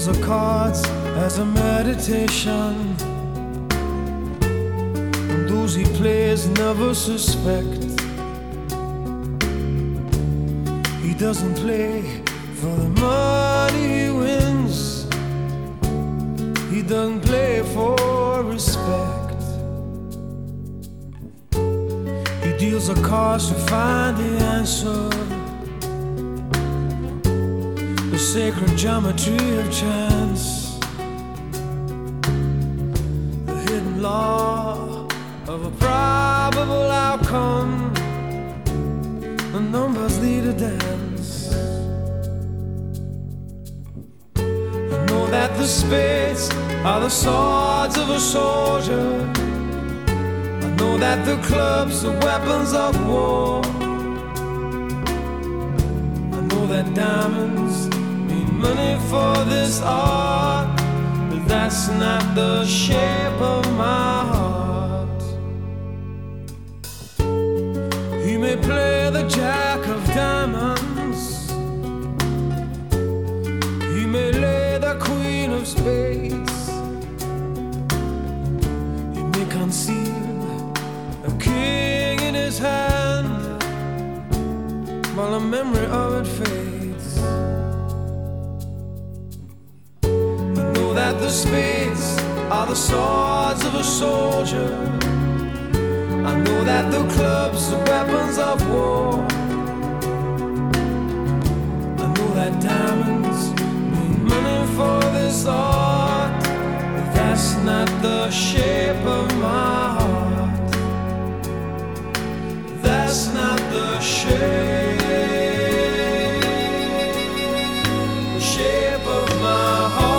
deals the cards as a meditation, and those he plays never suspect. He doesn't play for the money he wins, he doesn't play for respect. He deals the cards to find the answer, the sacred geometry of chance, the hidden law of a probable outcome. The numbers lead a dance. I know that the spades are the swords of a soldier. I know that the clubs are weapons of war. I know that diamonds need money for this art, but that's not the shape of my heart. He may play the jack of diamonds, he may lay the queen of spades, he may conceal a king in his hand while the memory of it fades. I know that the spades are the swords of a soldier. I know that the clubs are weapons of war. I know that diamonds need money for this art, but that's not the shape of my heart. That's not the shape of my heart.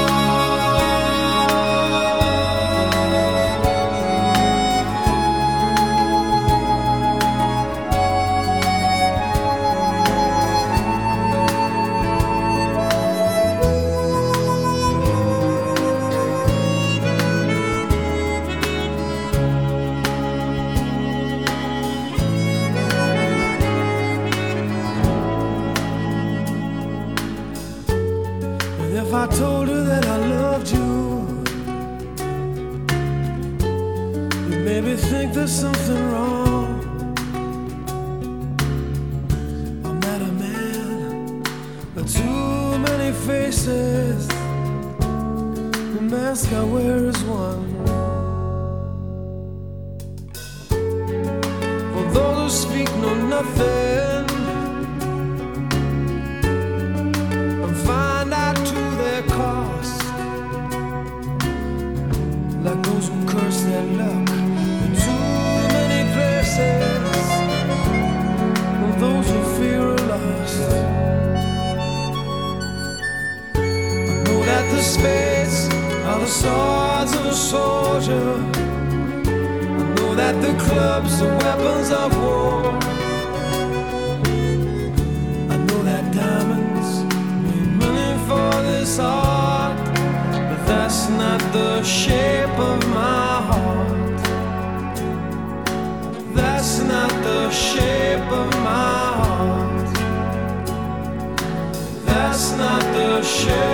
If I told you that I loved you, you'd maybe think there's something wrong. I'm not a man with too many faces, the mask I wear is one. For those who speak know nothing and find out to their cost, like those who curse their luck in too many places, and those who fear are lost. I know that the spades are the swords of a soldier. I know that the clubs are weapons of war. I know that diamonds need money for this art, but that's not the shape of my heart. That's not the shape of my heart. That's not the shape.